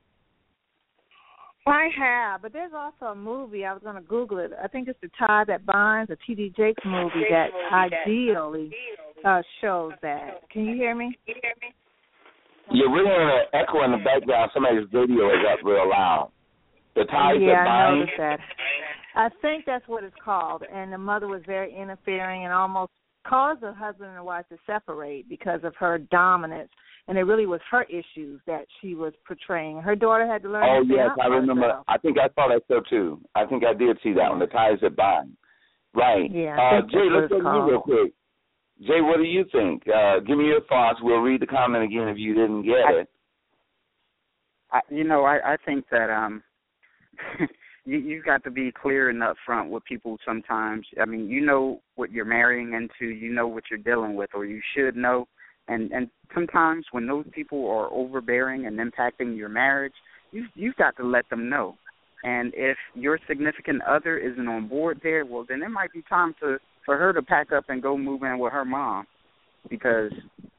I have, but there's also a movie. I was going to Google it. I think it's The Tie That Binds, a T D Jakes movie that ideally uh, shows that. Can you hear me? Yeah, we're hearing an echo in the background. Somebody's radio is up real loud. The Ties yeah, That Bind? I noticed that. I think that's what it's called. And the mother was very interfering and almost caused the husband and wife to separate because of her dominance. And it really was her issues that she was portraying. Her daughter had to learn Oh, to yes, stand up I for remember. herself. I think I saw that show, too. I think I did see that one, The Ties That Bind. Right. Yeah, I uh, think Jay, that's let's what go it's to you real quick. Jay, what do you think? Uh, give me your thoughts. We'll read the comment again if you didn't get I, it. I, you know, I, I think that um, you, you've got to be clear and upfront with people sometimes. I mean, you know what you're marrying into. You know what you're dealing with, or you should know. And and sometimes when those people are overbearing and impacting your marriage, you, you've got to let them know. And if your significant other isn't on board there, well, then it might be time to for her to pack up and go move in with her mom, because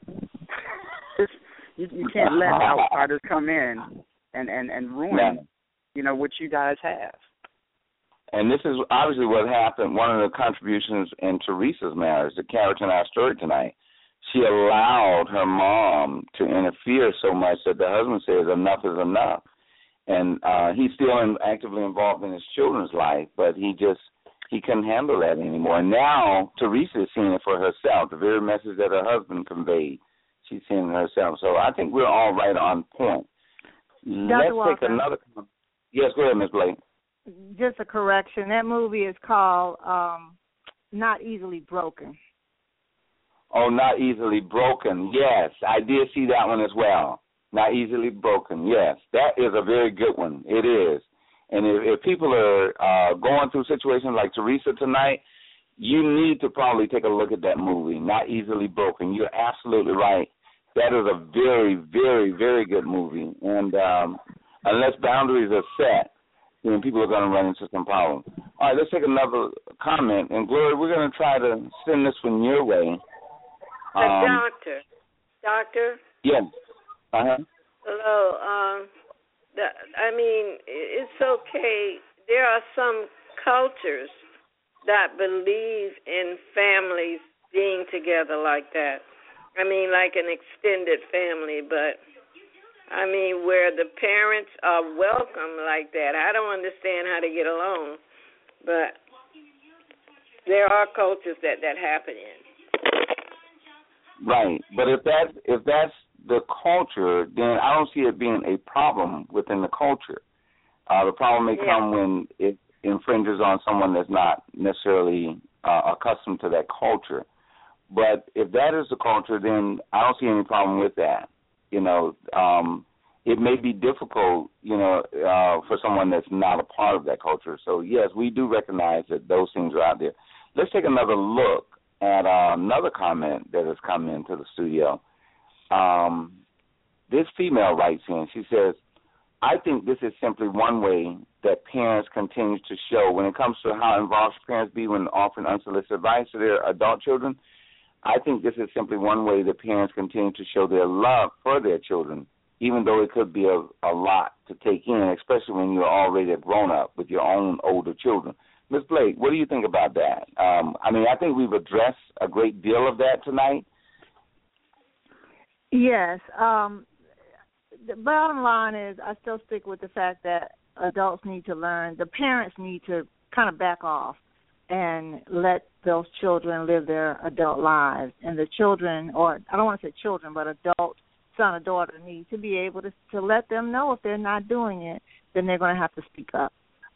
you, you can't let outsiders come in and, and, and ruin, yeah. you know, what you guys have. And this is obviously what happened, one of the contributions in Teresa's marriage, the character in our story tonight. She allowed her mom to interfere so much that the husband says enough is enough. and uh, he's still in, actively involved in his children's life, but he just he couldn't handle that anymore. And now Teresa is seeing it for herself, the very message that her husband conveyed. She's seeing it herself. So I think we're all right on point. Doctor Let's Walker. take another. Yes, go ahead, Miz Blake. Just a correction. That movie is called um, Not Easily Broken. Oh, Not Easily Broken. Yes, I did see that one as well. Not Easily Broken. Yes, that is a very good one. It is. And if, if people are uh, going through situations like Teresa tonight, you need to probably take a look at that movie, Not Easily Broken. You're absolutely right. That is a very, very, very good movie. And um, unless boundaries are set, you know, people are going to run into some problems. All right, let's take another comment. And, Gloria, we're going to try to send this one your way. Um, uh, doctor. Doctor? Yes. Uh-huh. Hello. Um, the, I mean, it's okay. There are some cultures that believe in families being together like that. I mean, like an extended family, but, I mean, where the parents are welcome like that. I don't understand how to get along, but there are cultures that that happen in. Right, but if that if that's the culture, then I don't see it being a problem within the culture. Uh, the problem may yeah. come when it infringes on someone that's not necessarily uh, accustomed to that culture. But if that is the culture, then I don't see any problem with that. You know, um, it may be difficult, you know, uh, for someone that's not a part of that culture. So, yes, we do recognize that those things are out there. Let's take another look at uh, another comment that has come into the studio. Um, this female writes in, she says, I think this is simply one way that parents continue to show when it comes to how involved should parents be when offering unsolicited advice to their adult children. I think this is simply one way that parents continue to show their love for their children, even though it could be a, a lot to take in, especially when you're already a grown-up with your own older children. Miz Blake, what do you think about that? Um, I mean, I think we've addressed a great deal of that tonight. Yes. Um, the bottom line is I still stick with the fact that adults need to learn, the parents need to kind of back off and let those children live their adult lives. And the children, or I don't want to say children, but adult son or daughter need to be able to, to let them know if they're not doing it, then they're going to have to speak up.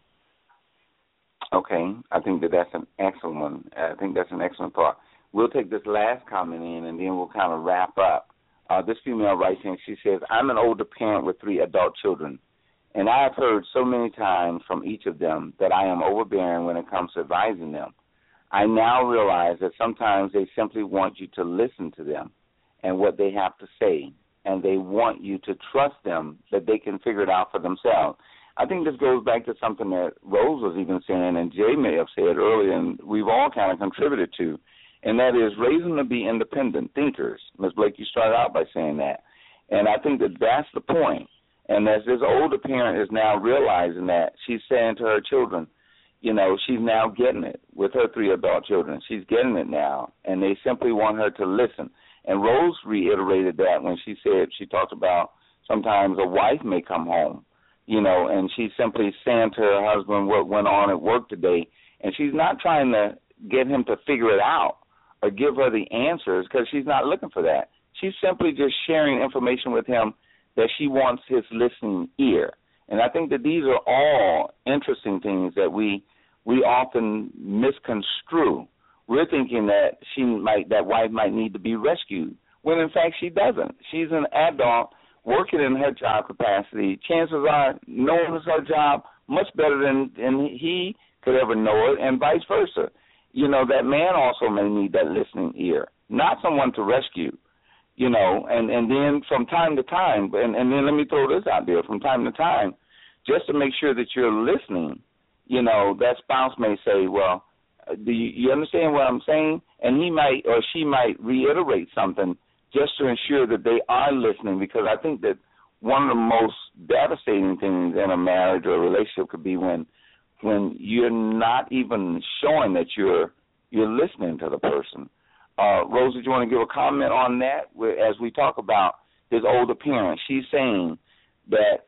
Okay, I think that that's an excellent one. I think that's an excellent thought. We'll take this last comment in, and then we'll kind of wrap up. Uh, this female writes in, she says, I'm an older parent with three adult children, and I have heard so many times from each of them that I am overbearing when it comes to advising them. I now realize that sometimes they simply want you to listen to them and what they have to say, and they want you to trust them that they can figure it out for themselves. I think this goes back to something that Rose was even saying, and Jay may have said earlier, and we've all kind of contributed to, and that is raise them to be independent thinkers. Miz Blake, you started out by saying that. And I think that that's the point. And as this older parent is now realizing that, she's saying to her children, you know, she's now getting it with her three adult children. She's getting it now, and they simply want her to listen. And Rose reiterated that when she said, she talked about sometimes a wife may come home, you know, and she's simply saying to her husband what went on at work today, and she's not trying to get him to figure it out or give her the answers because she's not looking for that. She's simply just sharing information with him that she wants his listening ear. And I think that these are all interesting things that we we often misconstrue. We're thinking that she might, that wife might need to be rescued, when in fact she doesn't. She's an adult working in her job capacity. Chances are knows her job much better than, than he could ever know it, and vice versa. You know, that man also may need that listening ear, not someone to rescue, you know, and, and then from time to time, and, and then let me throw this out there, from time to time, just to make sure that you're listening, you know, that spouse may say, well, do you, you understand what I'm saying? And he might or she might reiterate something just to ensure that they are listening, because I think that one of the most devastating things in a marriage or a relationship could be when when you're not even showing that you're you're listening to the person. Uh, Rose, did you want to give a comment on that? As we talk about this older parent, she's saying that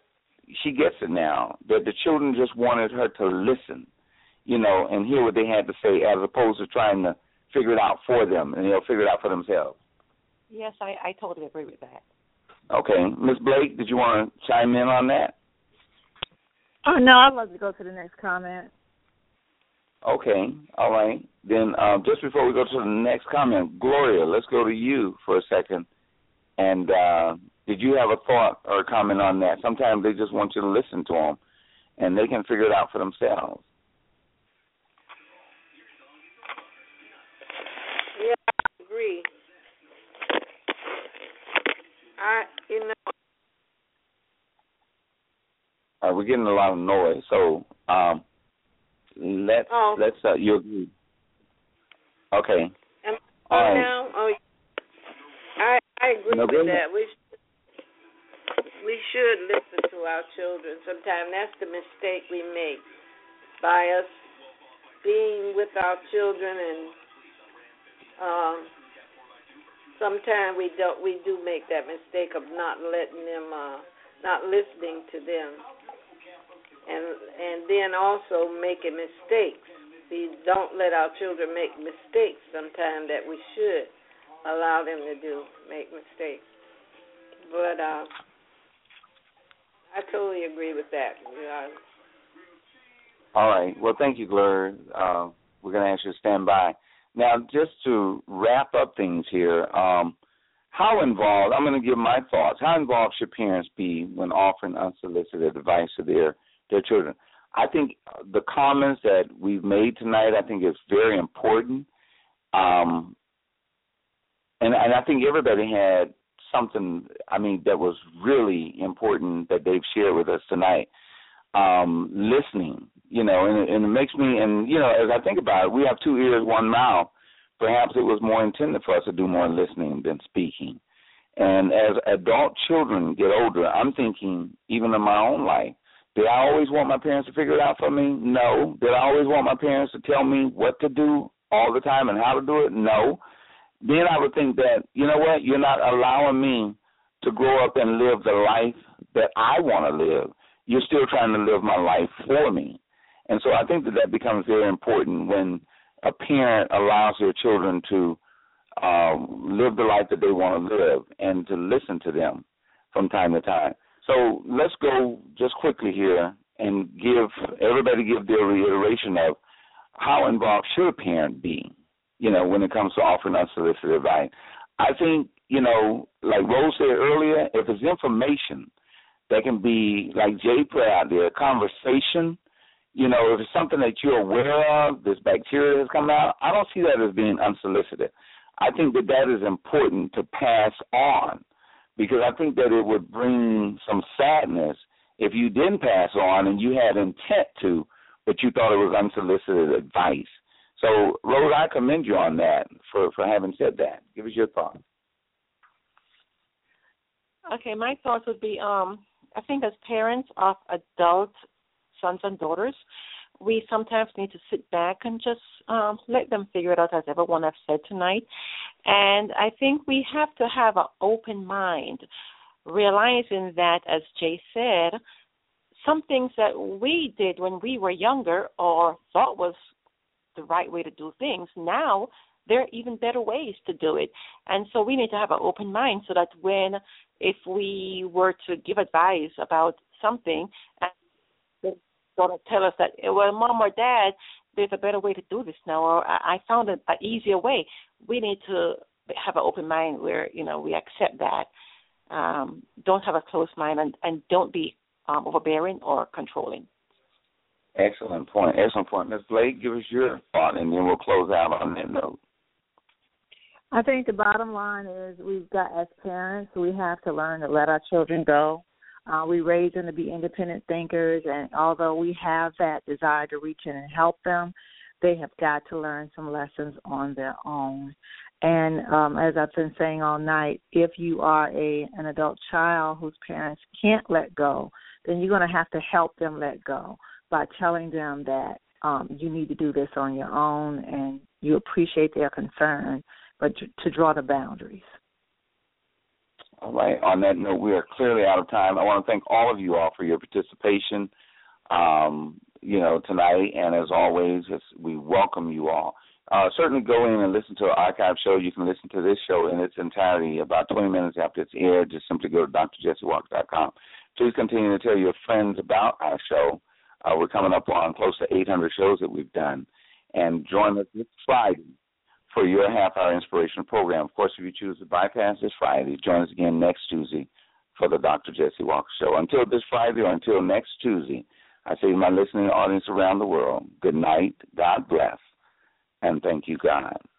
she gets it now, that the children just wanted her to listen, you know, and hear what they had to say as opposed to trying to figure it out for them and they'll figure it out for themselves. Yes, I, I totally agree with that. Okay. Miz Blake, did you want to chime in on that? Oh, no, I'd love to go to the next comment. Okay. All right. Then um, just before we go to the next comment, Gloria, let's go to you for a second. And uh, did you have a thought or a comment on that? Sometimes they just want you to listen to them, and they can figure it out for themselves. Yeah, I agree. I, you know. All right, we're getting a lot of noise, so um, let's oh. let's uh, you agree. Okay. Am All right. now? Oh, I I agree no, with that. We should, we should listen to our children. Sometimes that's the mistake we make by us being with our children, and um, sometimes we don't. We do make that mistake of not letting them, uh, not listening to them, and and then also making mistakes. We don't let our children make mistakes sometimes that we should allow them to do, make mistakes. But uh, I totally agree with that. You know. All right. Well, thank you, Gloria. Uh, we're going to ask you to stand by. Now, just to wrap up things here, um, how involved, I'm going to give my thoughts, how involved should parents be when offering unsolicited advice to their, their children? I think the comments that we've made tonight, I think is very important. Um, and, and I think everybody had something, I mean, that was really important that they've shared with us tonight. Um, listening, you know, and, and it makes me, and, you know, as I think about it, we have two ears, one mouth. Perhaps it was more intended for us to do more listening than speaking. And as adult children get older, I'm thinking, even in my own life, did I always want my parents to figure it out for me? No. Did I always want my parents to tell me what to do all the time and how to do it? No. Then I would think that, you know what, you're not allowing me to grow up and live the life that I want to live. You're still trying to live my life for me. And so I think that that becomes very important when a parent allows their children to um, live the life that they want to live and to listen to them from time to time. So let's go just quickly here and give everybody give their reiteration of how involved should a parent be, you know, when it comes to offering unsolicited advice. I think, you know, like Rose said earlier, if it's information that can be, like Jay put out there, conversation, you know, if it's something that you're aware of, this bacteria has come out, I don't see that as being unsolicited. I think that that is important to pass on, because I think that it would bring some sadness if you didn't pass on and you had intent to, but you thought it was unsolicited advice. So, Rose, I commend you on that for, for having said that. Give us your thoughts. Okay, my thoughts would be, um, I think as parents of adult sons and daughters, we sometimes need to sit back and just um, let them figure it out, as everyone has said tonight. And I think we have to have an open mind, realizing that, as Jay said, some things that we did when we were younger or thought was the right way to do things, now there are even better ways to do it. And so we need to have an open mind so that when, if we were to give advice about something, and they're going to tell us that, well, Mom or Dad, there's a better way to do this now, or I found an easier way, we need to have an open mind where, you know, we accept that. Um, don't have a closed mind, and, and don't be um, overbearing or controlling. Excellent point. Excellent point. Miz Blake, give us your thought, and then we'll close out on that note. I think the bottom line is we've got, as parents, we have to learn to let our children go. Uh, we raise them to be independent thinkers, and although we have that desire to reach in and help them, they have got to learn some lessons on their own. And um, as I've been saying all night, if you are a an adult child whose parents can't let go, then you're going to have to help them let go by telling them that um, you need to do this on your own and you appreciate their concern, but to draw the boundaries. All right. On that note, we are clearly out of time. I want to thank all of you all for your participation, um, you know, tonight. And as always, we welcome you all. Uh, certainly go in and listen to our archive show. You can listen to this show in its entirety about twenty minutes after it's aired. Just simply go to D R Jesse Walker dot com. Please continue to tell your friends about our show. Uh, we're coming up on close to eight hundred shows that we've done. And join us this Friday for your half-hour inspirational program. Of course, if you choose to bypass this Friday, join us again next Tuesday for the Doctor Jesse Walker Show. Until this Friday or until next Tuesday, I say to my listening audience around the world, good night, God bless, and thank you, God.